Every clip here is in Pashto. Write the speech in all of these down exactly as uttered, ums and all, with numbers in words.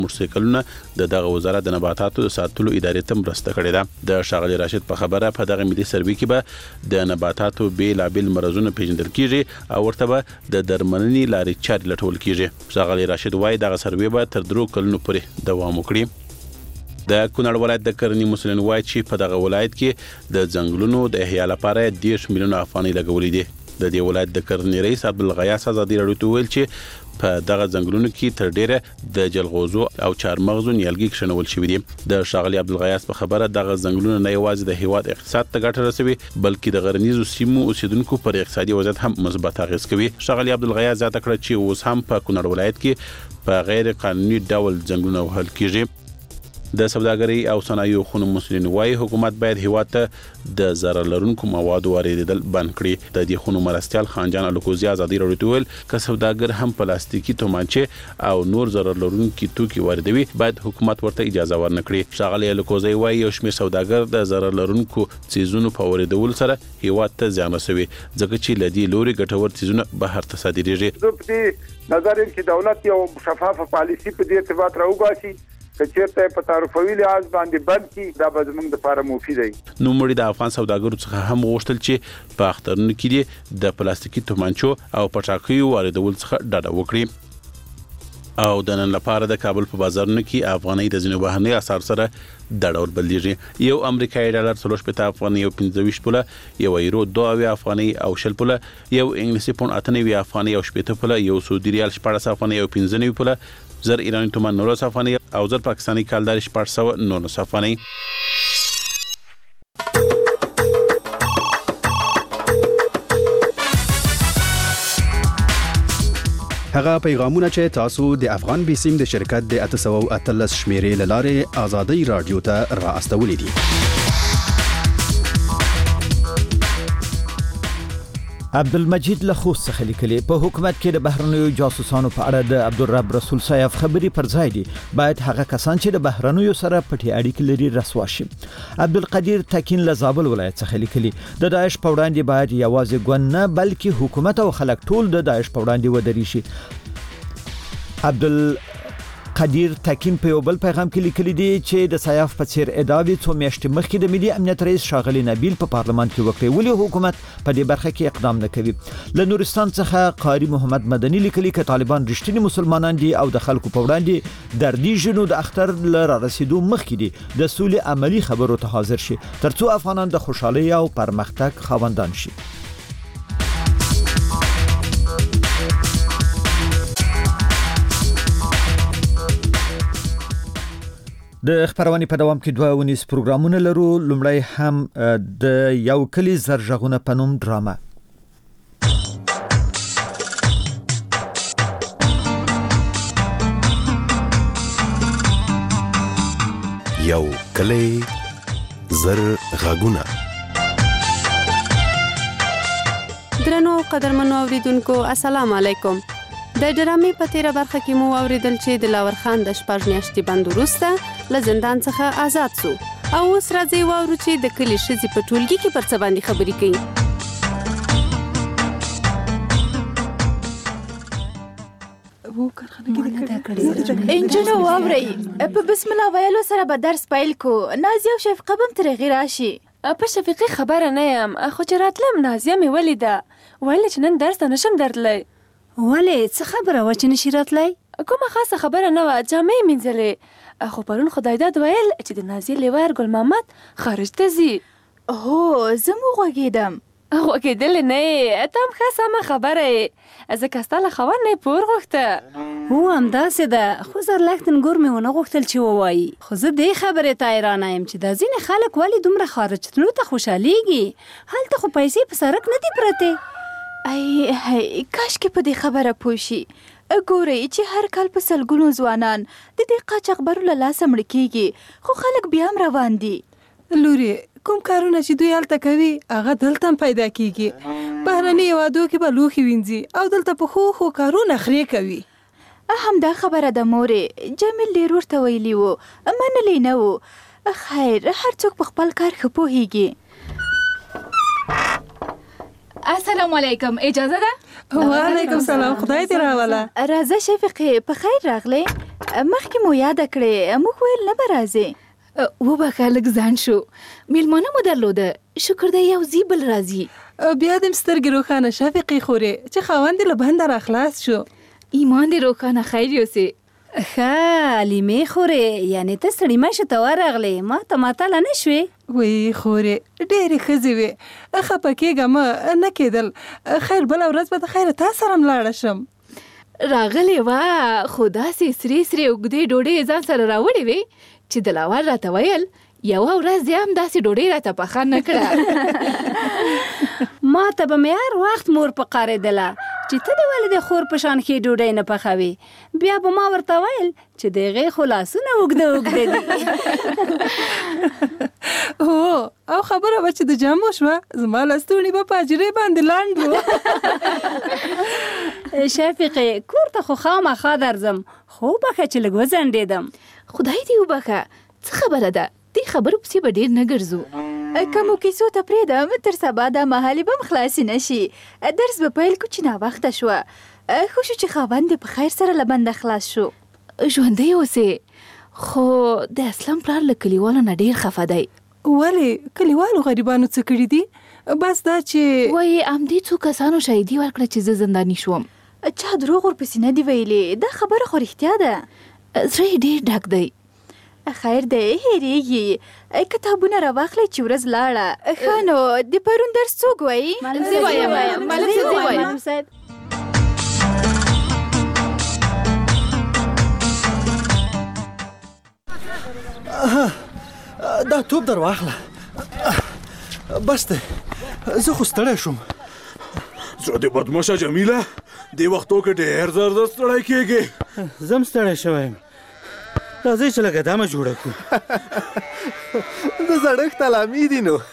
موټرسایکلونه د دغه وزارت د نباتاتو ساتلو ادارې ته مرسته کړې ده. د ښاغلي راشد په خبره په دغه ملي سروې کې به د نباتاتو بیلابیل مرزونه پیژندل کیږي او ورته به د درملنې لارې چارې لټول کیږي. ښاغلي راشد وايي دغه سروې به تر درو کلونو پورې دوام وکړي. د کونړ ولایت د کرنې مسؤلین وایي چې په دغه ولایت کې د ځنګلونو د احیا لپاره دېرش میلیونه افغانۍ لګولې دي. د دې ولایت د کرنې رئیس عبدالغیاث ازادي راډیو ته ویل چې په دغه ځنګلونو کې تر ډیره د جلغوزو او چارمغزو نیالګي کښنول شوي دي. د ښاغلي عبدالغیاث په خبره دغه ځنګلونه نه یوازې د هیواد اقتصاد ته ګټه رسوي بلکې د غرنیزو سیمو اوسیدونکو پر اقتصادي وضعیت هم مثبت اغیز کوي. ښاغلي عبدالغیاث زیاته کړه چې اوس هم په کونړ ولایت کې په غیر قانوني ډول ځنګلونه وهل کیږي. د سوداګرۍ او صنایعو خونو مسؤلین وايي حکومت باید هیواد ته د ضرر لرونکو موادو واردېدل بند کړي. د دې خونو مرستیال خانجان الکوزي ازادي راډیو ته ویل که سوداګر هم پلاستیکي تومانچې او نور ضرر لرونکي توکي واردوي باید حکومت ورته اجازه ورنکړي. ښاغلي الکوزي وايي یو شمېر سوداګر د ضرر لرونکو څیزونو په واردولو سره هیواد ته زیان رسوي ځکه چې له دې لوري ګټور څیزونه بهر ته صادریږي. نظر کې دولت یو شفافه پالیسی په دې ارتباط راوباسي کچېرته په تعرفوي لحاظ باندې بند کی دا به زموږ د لپاره مفید دی. نو مړي د افغان سوداګرو څخه هم غوښتل چې په اخترونو کې د پلاستیکي تومانچو او پټاکیو واردول څخه ډډه وکړي. او د نن لپاره د کابل په بازارونو کې افغانۍ د ځینو بهرنۍ اسعارو سره د ډول بدلیږي. یو امریکایي ډالر څلور شپېته افغانۍ او پنځه ویشت پوله، یو یورو دوه اویا افغانۍ او شل پوله، یو انګلیسي پونډ اته نوي افغانۍ او شپېته پوله، یو سعودي ریال شپاړس افغانۍ او پنځه نوي پوله، زر ایرانی تومان نولس افغانۍ او زر پاکستانی کالدار شپږ سوه نولس افغانۍ. هغه پیغامونه چې تاسو د افغان بیسیم د شرکت د اته سوه او اتلس شمیرې لاره آزادی رادیو ته را استولې دي. عبدالمجید له خوست څخه لیکلي په حکومت کې د بهرنیو جاسوسانو په اړه د عبدالرب رسول صاحب خبري پر ځای دي. باید هغه کسان چې د بهرنیو سره پټي اړیکې لري رسوا شي. عبدالقدیر تکین له زابل ولایت څخه لیکلي د داعش په وړاندې باید یوازې ګوند نه بلکې حکومت او خلک ټول د داعش په وړاندې ودرې شي. عبدال قدیر تکین په یو بل پیغام کې لیکلي دي چې د سیاف په څیر ادعاوې څو میاشتې مخکې د ملي امنیت رئیس ښاغلي نبیل په پارلمان کې وکړې ولې حکومت په دې برخه کې اقدام نه کوي. له نورستان څخه قاری محمد مدني لیکلي چې طالبان رښتینی مسلمانان دي او د خلکو په وړاندې دردي جنو د اختر لره رسیدو مخکې دي د سولې عملی خبرو ته حاضر شي ترڅو افغانان د خوشحالي او پرمختګ خاوندان شي. د خبرونې په دوام کې دوه ونیس پروګرامونه لرو. لومړی هم د یو کلی زرغونه په نوم ډرامه. یو کلی زرغونه. درنو قدرمنو اوریدونکو السلام علیکم. د ډرامې په تیره برخه کې مو اوریدل چې د لاور خان د شپږ میاشتې بند وروسته له زندان څخه آزاد شو او اوس راځي واورو چې د کلي ښځې په ټولګي کې پر څه باندې خبرې کوي. انجنو واورئ په بسم الله ویلو سره به درس پیل کو. نازیه او شفقه به هم ترې راشي. په شفقې خبره نه یم خو چې راتلم نازیه مې ولیده ویل چې نن درس ته نشم درتلی. ولې څه خبره وه چې نشي راتلی؟ کومه خاصه خبره نه وه جامې یې مینځلې خو پرون خدای داد ویل چې د نازیې لیوار ګل محمد خارج ته ځي. هو زه مو غوږېدم. غوږېدلې نه یې ته هم ښه سمه خبره یې ځکه ستا له خاوند نه یې پور غوښته. هو همداسې ده خو زرلښتن ګور مې ونه غوښتل چې ووایي خو زه دې خبرې ته حیرانه یم چې دا ځینې خلک ولې دومره خارج تلو ته خوشحالیږي. هلته خو پیسې په سړک نه دي پرتې. ای هی کاشکې په دې خبره پوه شي. ګورئ چې هر کال په سلګونو ځوانان د دې قاچاقبرو له لاسه مړه کېږي خو خلک بیا هم روان دي. لورې کوم کارونه چې دوی هلته کوي هغه دلته هم پیدا کېږي. بهرني هېوادو کې به لوښي وینځي او دلته په ښو ښو کارونه خرې کوي. همدا خبره ده مورې. جمیل ډېر ورته ویلي وو منلی نه وو. خیر هر څوک په خپل کار ښه پوهېږي. السلام علیکم، اجازه ده؟ وعلیکم سلام، خدای دې راوله. راځه شفیقې، په خیر راغلې. مخکې مو یاده کړې، موږ ویل نه به راځې. وبخښه لږ ځان شو، میلمانه مو درلوده. شکر دی یو ځي بل راځي. بیا دې سترګې روښانه شفیقې خورې چې خاوند دې له بنده راخلاص شو. ایمان دې روښانه خیر یوسې. ښه لیمې خورې، یعنې ته ستړې مشه ته ورغلې، ما ته ماتله نه شوې؟ وی خورې ډېرې ښځې وې، خفه کېږه مه، نه کېدل. خیر بله ورځ به د خیره تا سره م لاړه شم. راغلې وه، خو داسې سرې سرې اوږدې ډوډۍ ځان سره راوړې وې چې دلاور راته ویل یوه ورځ یې هم داسې ډوډۍ راته پخه نه کړه. ما ته به مې هر وخت مور پکارېدله چې ته دې ولې د خور په شان ښې ډوډۍ نه پخوې. بیا به ما ورته ویل چې د هغې خو لاسونه اوږده اوږده دي. هو او خبره به چې د جامو شوه، زما لستوڼي به په حجرې باندې لاند وو. شفیقې کور ته خو خامخا درځم، خو وبښه چې لږ وځنډېدم. خدای دې وبښه، څه خبره ده؟ دې خبرو پسې به ډېر نه ګرځو. که مو کیسو ته پرېږدم، تر سبا دا مهالې به م خلاصې نه شي. درس به پیل کړو چې ناوخته شوه. ښه شو چې خاوند دې په خیر سره له بنده خلاص شو. ژوندی اوسې، خو د اسلم پلار له کلیوالو نه ډېر خفه دی. ولې؟ کلیوالو غریبانو څه کړي دي؟ بس دا چې وایي همدې څو کسانو شهیدي ورکړه چې زه زنداني شوم. چا دروغ ورپسې نه دي ویلې، دا خبره خو رښتیا ده. زړه یې ډېر ډک دی. خیر دی، هېرېږي. کتابونه راواخلئ چې ورځ لاړه. ښه نو د پرون درس څوک وایي؟ زه وایم، ملک صاحب زه وایم. دا توپ در واخله. بس دی، زه خو ستړی شوم. زه دې بدمشه جمیله، دې وختو کې ډېر زر زر ستړی کېږې. زه هم ستړی شوی یم. راځئ چې لږه دمه جوړه کړو. د زړښت علامې دي نو.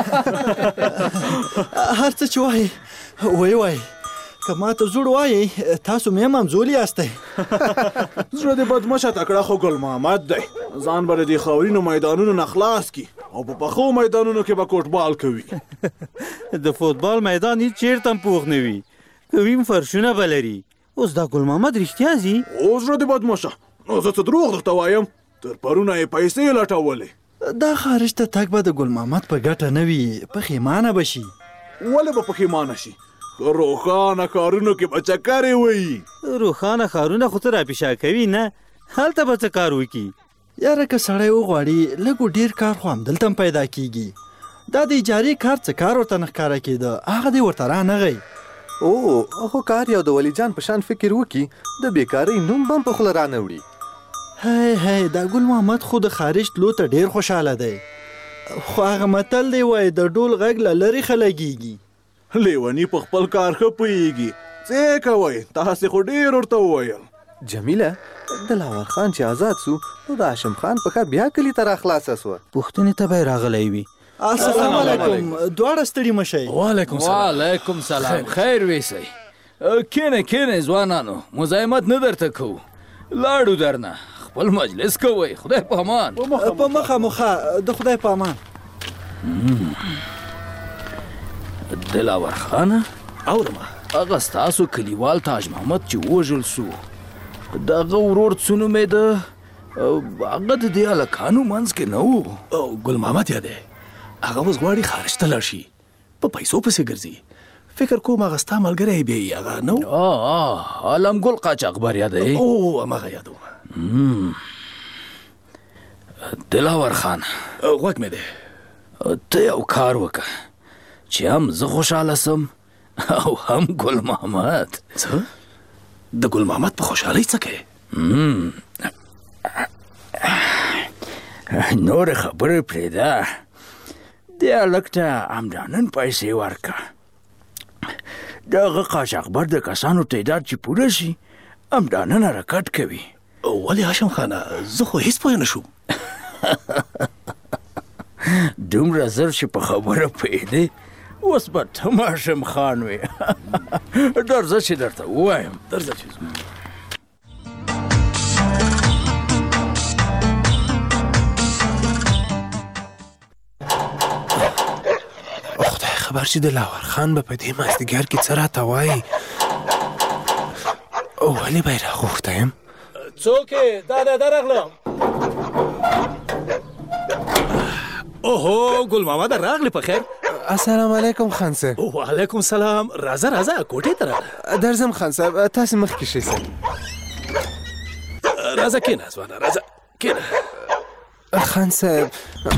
هر څه چې وایي وایي وایي، که ما ته زوړ وایي تاسو مې هم همزولي یاستی. زړه دې بدمشه تکړه خو ګل محمد دی، ځان به د دې خاورینو میدانونو نه خلاص کي او په پخو میدانونو کې به کوټبال کوي. د فوتبال میدان هیڅ چېرته هم پوخ نه وي، کوي هم فرشونه به لري. اوس دا ګل محمد رښتیا ځي؟ اوس زړه دې بدمشه، نو زه څه دروغ درته وایم؟ تر پرونه یې پیسې لټولې. دا خارج ته تګ به د ګل محمد په ګټه نه وي، پښیمانه به شي. ولې به پښیمانه شي؟ روښانه کارونو کې به چکرې وایي. روښانه ښارونه خو څه راپیشا کوي نه، هلته به څه کار وکړي؟ یاره که سړی وغواړي لږ ډېر کار خو همدلته هم پیدا کېږي. دا د اجارې کار څه کار ورته نه ښکاره کېده، هغه دې ورته رانغی. او خو کار یو د ولی جان په شان فکر وکړي، د بیکارۍ نوم به هم په خوله رانه وړي. هی هی دا ګل محمد خو د خارج تلو ته ډېر خوشحاله دی، خو هغه متل دی وایي د ډول غږ له لرې خلګېږي. لیوني په خپل کار ښه پوهېږي. څه کوئ؟ تاسې خو ډېر ورته وویل. جمیله، دلاور خان چې آزاد سو، نو د هاشم خان پښه بیا کلي ته راخلاصه سوه. پوښتنې ته به یې راغلی وي. السلام علیکم، دواړه ستړي مه شئ. وعلیکم سلام. وعلیکم سلام. خیر ویسئ. کینه کینه ځوانانو، مزاحمت نه درته کوو، لاړو درنه، خپل مجلس کوئ. خدای په امان. په مخه مخه، د خدای په امان. دلاور خانه، اورمه هغه ستاسو کلیوال تاج محمد چې ووژل سو، د هغه ورور څه نوم یې ده؟ هغه د دې هلکانو منځ کې نه و. ګل محمد یادی، هغه اوس غواړي خارج ته لاړ شي، په پیسو پسې ګرځي. فکر کوم هغه ستا ملګری بیا یې هغه نه و؟ عالم ګل قاچاقبر یادی؟ او هماغه یادوم. دلاور خان، غوږ مې دی، ته یو کار وکړه چې هم زه خوشحاله سم او هم ګل محمد. څه؟ د ګل محمد په خوشحالۍ څه کوې؟ نورې خبرې پرېږده، دې هلک ته همدا نن پیسې ورکړه. د هغه قاچاقبر د کسانو تعداد چې پوره شي همدا نن حرکت کوي. ولې هاشم خانه، زه خو هېڅ پوه نه شوم. دومره زر چې په خبره پوهېدې، اوس به ته هاشم خان وې. درځه چې درته ووایم. درځه چې خبر چې د لاور خان به په دې مازدیګر کې څه راته وایي. ولې به یې راغوښتی یم؟ څوک یې؟ دا دا دا راغلم. اوهو ګل ماما دا راغلی په خیر. السلام علیکم خان صاحب. وعلیکم سلام. راځه راځه کوټې ته راغله. درځم خان صاحب، تاسې مخکې شئ صاحب. راځه کېنه ځوانه، راځه کېنه. خان صاحب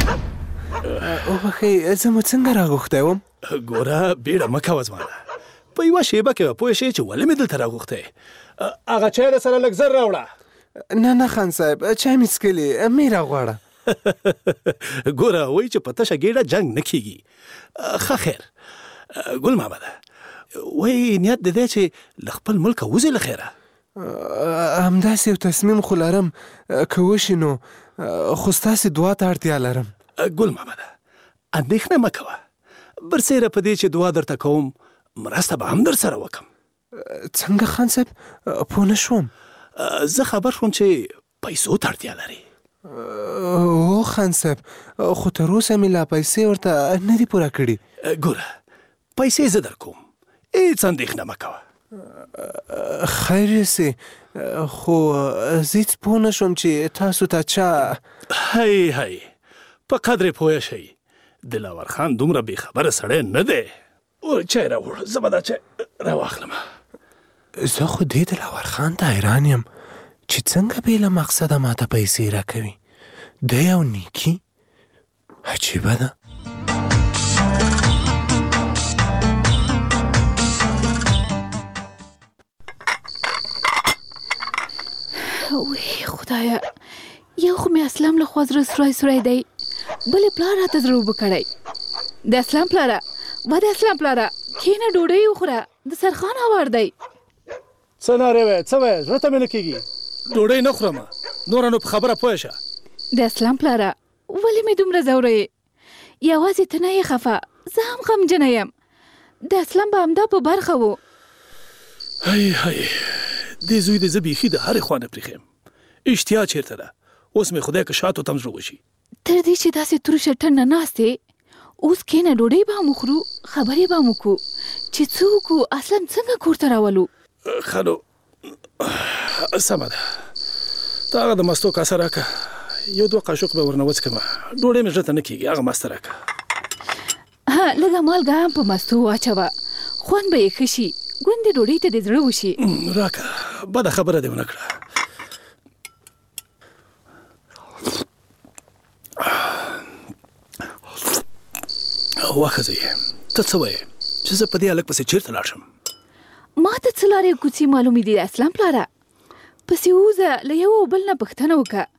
وبخئ، زه مو څنګه راغوښتی وم؟ ګوره بیړه مه کوه ځوانه، په یوه شیبه کې به پوه شې چې ولې مې دلته راغوښتی. هغه چای درسره لږ زر راوړه. نه نه خان صاحب، چای مې څښلې، مې راغواړه. ګوره وایي چې په تشه ګېډه جنګ نه کېږي. ښه خیر ګل مامده، وایي نیت د دی چې له خپل ملکه وځې له خیره. همداسې یو تصمیم خو لرم، که وشي نو، خو ستاسې دعا ته اړتیا لرم. ګل مامده اندېښنه مه کوه، برسېره په دې چې دعا درته کوم مرسته به هم در سره وکم. څنګه خان صاحب؟ پوه نه شوم. زه خبر شوم چې پیسو ته اړتیا لري. او خان صاحب، خو تر اوسه مې لا پیسې ورته نه دي پوره کړي. ګوره پیسې زه در کوم، هېڅ اندېښنه مه کوه. خیر یې، خو زه هېڅ پوه نه شوم چې تاسو ته چا. هی هی په قدر پوه شئ، دلاور خان دومره بېخبره سړی نه دی. او چای راوړه، زه به دا چای راواخلم. زه خو دې دلاور خان ته حیران یم چې څنګه بې له مقصده ماته پیسې راکوي. دی یو نیکي عجیبه ده. وی خدایا، یو خو مې اسلام له خوا زړه سوری سوری دی، بل یې پلار راته زړه اوبه کړی. د اسلام پلاره، و د اسلام پلاره کښېنه ډوډۍ وخوره، دسترخوان هوار دی. څه نارې وې؟ څه وې؟ زړه ته مې نه کېږي. ډوډۍ نه خورم، نوره نو په خبره پوه شه. د اسلام پلاره ولې مې دومره ځوروې؟ یوازې ته نه یې خفه، زه هم غمجنه یم. د اسلام به همدا په برخه و. هی هی دې زوی دې زه بیخي د هرې خوا نه پرېښیم. اشتیا چېرته ده؟ اوس مې خدای که شاتو ته هم زړه وشي. تر دې چې داسې تروشه ټنډه ناست یې، اوس کښېنه ډوډۍ به هم وخورو، خبرې به هم وکړو چې څه وکړو، اصلا څنګه کور ته راولو. ښه نو سمه ده، ته هغه د مستو کاسه راکړه، یو دوه قاشق به ورنه وڅښمه. ډوډۍ مې زړه ته نه کېږي، هغه مسته راکړه. ها لږه مالګه هم په مستو واچوه، خوند به یې ښه شي، ګوندې ډوډۍ ته دې زړه وشي. راکړه، بده خبره دې ونه کړه. واښځئ، ته څه وایې چې زه په دې هلک پسې چېرته لاړ شم؟ ما ته څه لارې کوڅې معلومې دي د اسلام پلاره؟ پسې ووځه، له یو او بل نه پوښتنه وکړه.